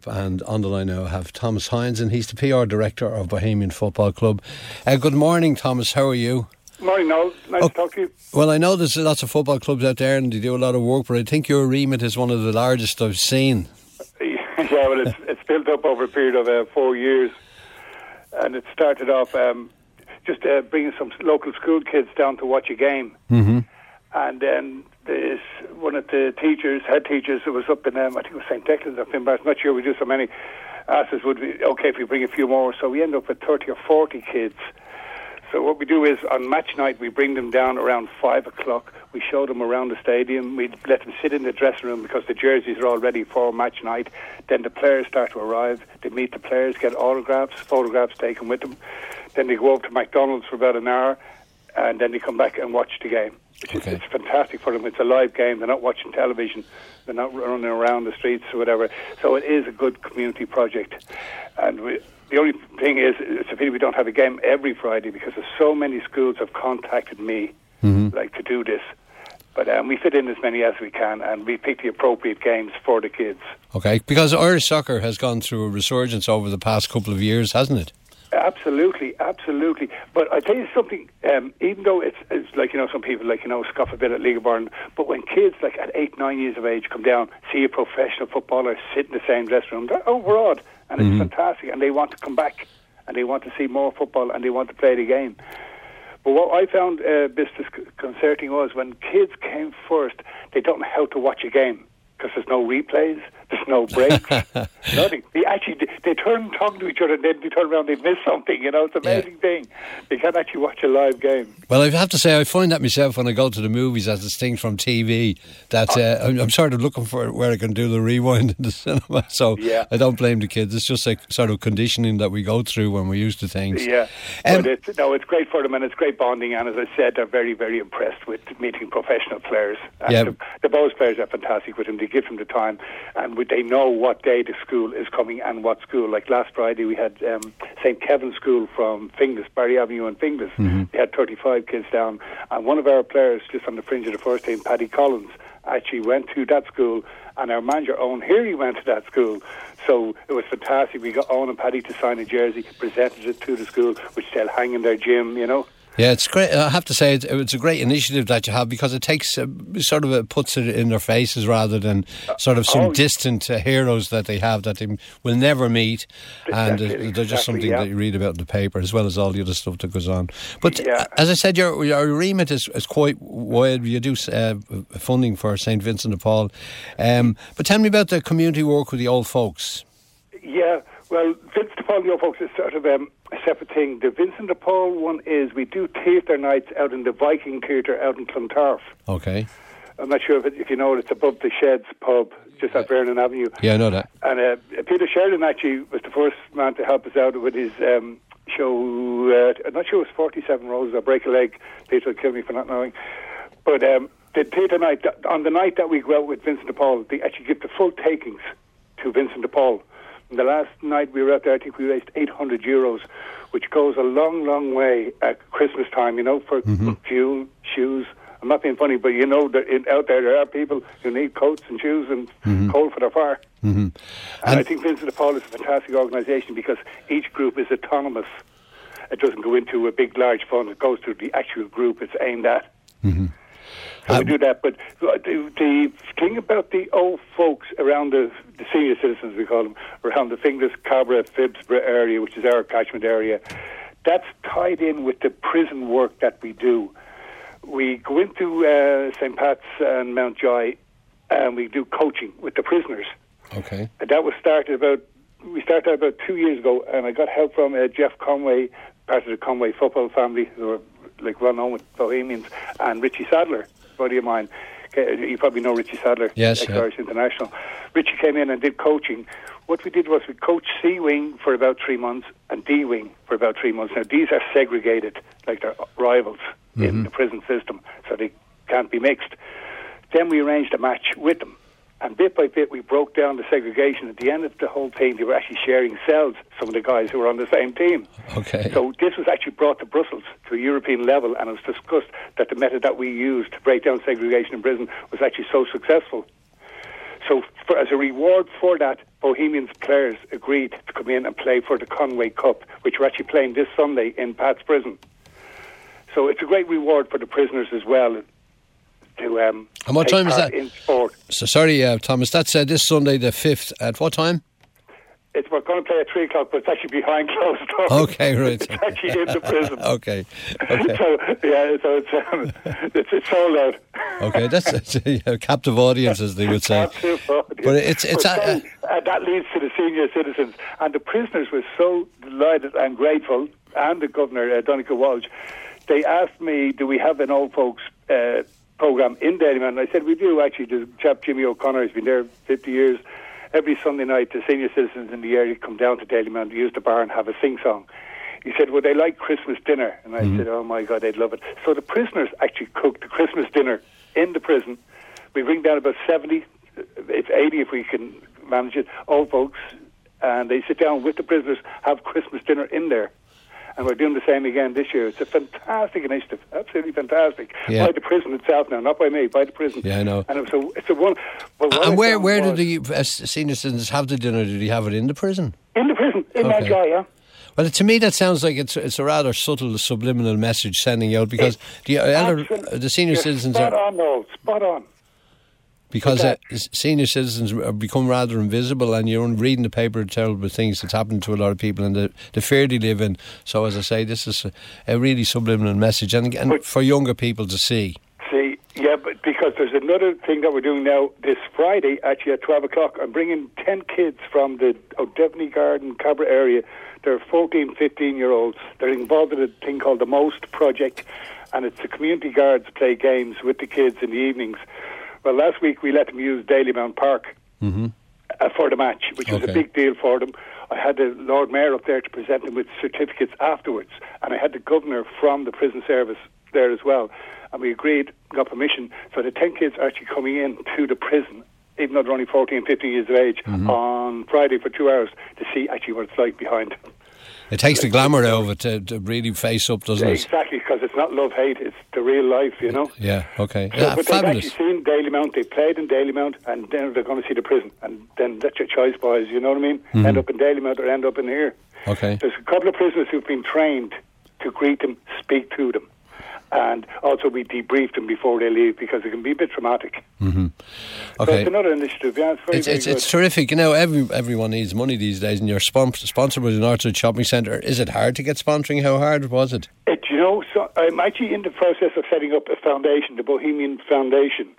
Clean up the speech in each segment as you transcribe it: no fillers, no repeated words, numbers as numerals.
and on the line now I have Thomas Hines, and he's the PR Director of Bohemian Football Club. Good morning, Thomas, how are you? Morning, Noel. Nice to talk to you. Well, I know there's lots of football clubs out there and they do a lot of work, but I think your remit is one of the largest I've seen. Yeah, well, it's built up over a period of 4 years, and it started off just bringing some local school kids down to watch a game. Mm-hmm. And then one of the head teachers, who was up in, I think it was St. Declan's up in Bath, not sure we do so many, asked us, would be okay if we bring a few more? So we end up with 30 or 40 kids. So what we do is, on match night, we bring them down around 5 o'clock. We show them around the stadium. We let them sit in the dressing room because the jerseys are all ready for match night. Then the players start to arrive. They meet the players, get autographs, photographs taken with them. Then they go over to McDonald's for about an hour, and then they come back and watch the game. It's fantastic for them. It's a live game. They're not watching television. They're not running around the streets or whatever. So it is a good community project. And the only thing is, it's a pity we don't have a game every Friday, because there's so many schools have contacted me like to do this. But we fit in as many as we can, and we pick the appropriate games for the kids. Okay, because Irish soccer has gone through a resurgence over the past couple of years, hasn't it? Absolutely. But I tell you something, even though it's like, some people scoff a bit at League of Ireland, but when kids like at 8, 9 years of age come down, see a professional footballer sit in the same dressing room, they're overawed, and it's fantastic, and they want to come back, and they want to see more football, and they want to play the game. But what I found a bit disconcerting was when kids came first, they don't know how to watch a game, because there's no replays, there's no breaks, nothing. They turn talking to each other, and then they turn around, they miss something. It's an amazing thing. They can't actually watch a live game. Well, I have to say, I find that myself when I go to the movies, as distinct from TV, that I'm sort of looking for where I can do the rewind in the cinema. So I don't blame the kids. It's just like sort of conditioning that we go through when we're used to things. Yeah, but it's great for them, and it's great bonding. And as I said, they're very, very impressed with meeting professional players. And the Bows players are fantastic with them. They give them the time, and they know what day the school is coming and what school. Like last Friday, we had St. Kevin's School from Finglas, Barry Avenue and Finglas. We had 35 kids down, and one of our players, just on the fringe of the first team, Paddy Collins, actually went to that school, and our manager, Owen Healy, went to that school. So it was fantastic. We got Owen and Paddy to sign a jersey, presented it to the school, which they'll hang in their gym, Yeah, it's great. I have to say it's a great initiative that you have, because it takes puts it in their faces rather than sort of some distant heroes that they have that they will never meet, and they're just something that you read about in the paper, as well as all the other stuff that goes on. But as I said, your remit is quite wide. You do funding for St. Vincent de Paul, but tell me about the community work with the old folks. Yeah. Well, Vincent de Paul, the old folks, is sort of a separate thing. The Vincent de Paul one is, we do theatre nights out in the Viking Theatre out in Clontarf. Okay. I'm not sure if you know it. It's above the Sheds pub, just at Vernon Avenue. Yeah, I know that. And Peter Sheridan actually was the first man to help us out with his show. I'm not sure it was 47 Roses or Break a Leg. Peter will kill me for not knowing. But the theatre night, on the night that we go out with Vincent de Paul, they actually give the full takings to Vincent de Paul. And the last night we were out there, I think we raised €800, which goes a long, long way at Christmas time, for fuel, shoes. I'm not being funny, but out there are people who need coats and shoes and coal for their fire. And I think Vincent de Paul is a fantastic organisation, because each group is autonomous. It doesn't go into a big, large fund. It goes to the actual group it's aimed at. So we do that. But the thing about the old folks around the senior citizens, we call them, around the Finglas, Cabra, Phibsborough area, which is our catchment area, that's tied in with the prison work that we do. We go into St. Pat's and Mountjoy, and we do coaching with the prisoners. Okay. And that was started about 2 years ago, and I got help from Jeff Conway, part of the Conway football family, who are like well known with Bohemians, and Richie Sadler, buddy of mine. You probably know Richie Sadler, ex-Irish International. Richie came in and did coaching. What we did was we coached C-Wing for about 3 months and D-Wing for about 3 months. Now, these are segregated, like they're rivals in the prison system, so they can't be mixed. Then we arranged a match with them. And bit by bit, we broke down the segregation. At the end of the whole thing, they were actually sharing cells, some of the guys who were on the same team. Okay. So this was actually brought to Brussels to a European level, and it was discussed that the method that we used to break down segregation in prison was actually so successful. So as a reward for that, Bohemians players agreed to come in and play for the Conway Cup, which we're actually playing this Sunday in Pat's Prison. So it's a great reward for the prisoners as well to and what time is that? In sport. So sorry, Thomas, that's this Sunday the 5th. At what time? We're going to play at 3 o'clock, but it's actually behind closed doors. Okay, right. It's actually in the prison. Okay. So it's sold out. Okay, that's a captive audience, as they would say. Captive audience. But it's that leads to the senior citizens, and the prisoners were so delighted and grateful, and the governor, Donncha Walsh. They asked me, do we have an old folks programme in Dalymount? And I said, we do, actually. The chap Jimmy O'Connor has been there 50 years. Every Sunday night, the senior citizens in the area come down to Dalymount, use the bar and have a sing-song. He said, would they like Christmas dinner? And I said, oh my God, they'd love it. So the prisoners actually cook the Christmas dinner in the prison. We bring down about 70, it's 80 if we can manage it, old folks, and they sit down with the prisoners, have Christmas dinner in there. And we're doing the same again this year. It's a fantastic initiative, absolutely fantastic. Yeah. By the prison itself now, not by me, by the prison. Yeah, I know. And it's a one. And where did the senior citizens have the dinner? Did he have it in the prison? In the prison, in that guy, yeah. Well, to me, that sounds like it's a rather subtle subliminal message sending out, because the senior citizens spot on. Because senior citizens become rather invisible, and you're reading the paper terrible things that's happening to a lot of people and the fear they live in. So, as I say, this is a really subliminal message, and for younger people to see. Yeah, but because there's another thing that we're doing now this Friday, actually at 12 o'clock. I'm bringing 10 kids from the O'Devney Garden, Cabra area. They're 14, 15-year-olds. They're involved in a thing called the MOST project, and it's the community guards play games with the kids in the evenings. Well, last week we let them use Dalymount Park for the match, which was a big deal for them. I had the Lord Mayor up there to present them with certificates afterwards, and I had the governor from the prison service there as well. And we agreed, got permission, so the 10 kids are actually coming in to the prison, even though they're only 14, 15 years of age, on Friday for 2 hours to see actually what it's like behind. It takes the glamour out of it to really face up, doesn't it? Exactly, because it's not love-hate, it's the real life, you know? Yeah, okay. So, but fabulous. They've actually seen Dalymount, they played in Dalymount, and then they're going to see the prison. And then that's your choice, boys, you know what I mean? End up in Dalymount or end up in here. Okay. There's a couple of prisoners who've been trained to greet them, speak to them. And also we debrief them before they leave, because it can be a bit traumatic. Okay. So it's another initiative. Yeah, it's very good. It's terrific. You know, everyone needs money these days, and you're sponsored by the Northside Shopping Centre. Is it hard to get sponsoring? How hard was it? So I'm actually in the process of setting up a foundation, the Bohemian Foundation,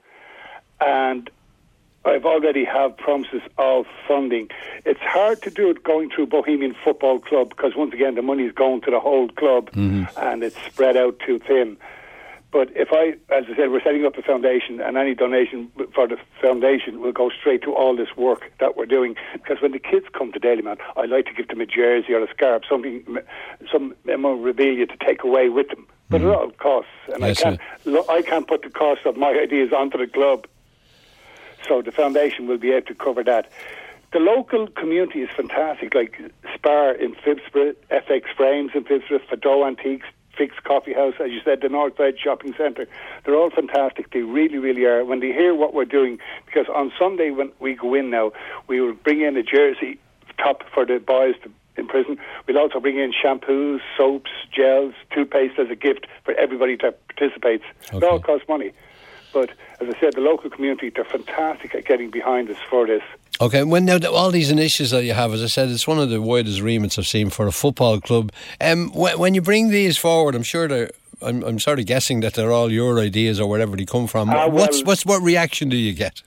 and I've already have promises of funding. It's hard to do it going through Bohemian Football Club, because once again the money is going to the whole club and it's spread out too thin. But as I said, we're setting up a foundation, and any donation for the foundation will go straight to all this work that we're doing. Because when the kids come to Dalymount, I like to give them a jersey or a scarf, some memorabilia to take away with them. But it all costs, and I can't put the cost of my ideas onto the club. So the foundation will be able to cover that. The local community is fantastic, like Spar in Phibsborough, FX Frames in Phibsborough, Fado Antiques, Fix Coffee House, as you said, the Northside Shopping Centre. They're all fantastic. They really, really are. When they hear what we're doing, because on Sunday when we go in now, we will bring in a jersey top for the boys in prison. We'll also bring in shampoos, soaps, gels, toothpaste as a gift for everybody that participates. Okay. It all costs money. But as I said, the local community, they're fantastic at getting behind us for this. Okay, when now all these initiatives that you have, as I said, it's one of the widest remits I've seen for a football club. When you bring these forward, I'm sure I'm sort of guessing that they're all your ideas or wherever they come from. What reaction do you get?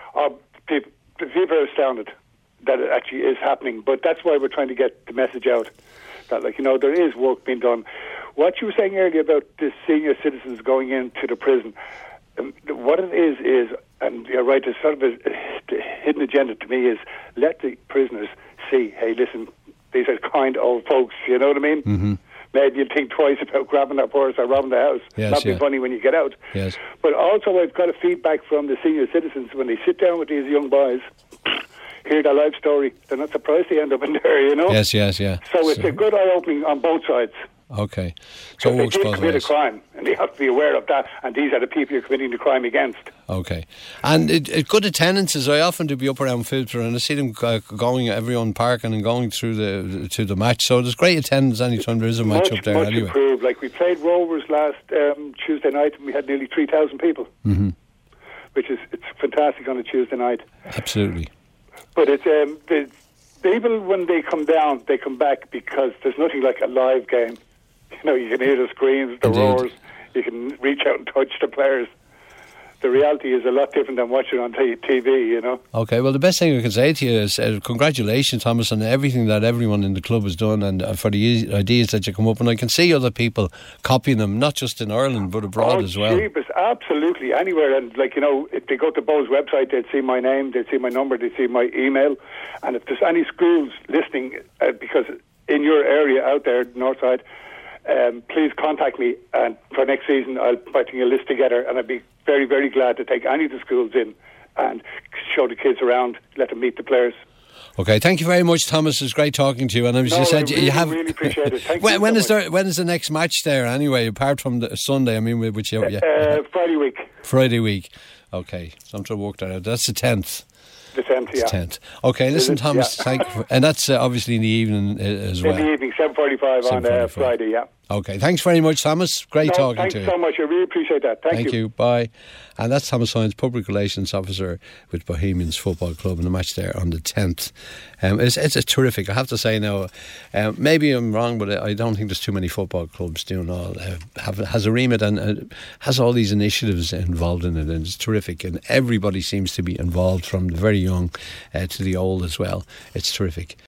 People are astounded that it actually is happening, but that's why we're trying to get the message out that, there is work being done. What you were saying earlier about the senior citizens going into the prison, what it is, and you're right, it's sort of a hidden agenda to me, is let the prisoners see, hey, listen, these are kind old folks, you know what I mean? Mm-hmm. Maybe you'll think twice about grabbing that purse or robbing the house. That'd be funny when you get out. Yes. But also I've got a feedback from the senior citizens when they sit down with these young boys, hear their life story, they're not surprised they end up in there, you know? Yes. So it's a good eye-opening on both sides. Okay. So they did commit a crime, and they have to be aware of that, and these are the people you're committing the crime against. Okay. And good attendances. I often do be up around Philpsborough and I see them going, everyone parking and going through to the match. So there's great attendance anytime there is a match up there. Much anyway. Improved. Like we played Rovers last Tuesday night and we had nearly 3,000 people, which is it's fantastic on a Tuesday night. Absolutely. But it's the people, when they come down, they come back because there's nothing like a live game. You know, you can hear the screams, the roars, you can reach out and touch the players. The reality is a lot different than watching on TV, you know. Okay, well, the best thing I can say to you is congratulations, Thomas, on everything that everyone in the club has done and for the ideas that you come up. And I can see other people copying them, not just in Ireland, but abroad as well. Jeepers, absolutely, anywhere. And, like, you know, if they go to Bow's website, they'd see my name, they'd see my number, they'd see my email. And if there's any schools listening, because in your area out there, north side, please contact me, and for next season I'll be putting a list together, and I'd be very, very glad to take any of the schools in and show the kids around, let them meet the players. Okay, thank you very much, Thomas. It's great talking to you. And as you said, I really, you have really appreciate it. Thank you when so is the next match there anyway? Apart from the Sunday, I mean, which Friday week. Friday week. Okay, so I'm trying to work that out. That's the 10th. The 10th, yeah. 10th. Okay, listen, Thomas, thank you. And that's obviously in the evening as well. In the evening, 7:45 on Friday, yeah. Okay, thanks very much, Thomas. Great talking to you. Thanks so much. I really appreciate that. Thank you. Bye. And that's Thomas Hines, Public Relations Officer with Bohemians Football Club, in the match there on the 10th. It's a terrific, I have to say now, maybe I'm wrong, but I don't think there's too many football clubs doing all, has a remit and has all these initiatives involved in it, and it's terrific. And everybody seems to be involved, from the very young to the old as well. It's terrific.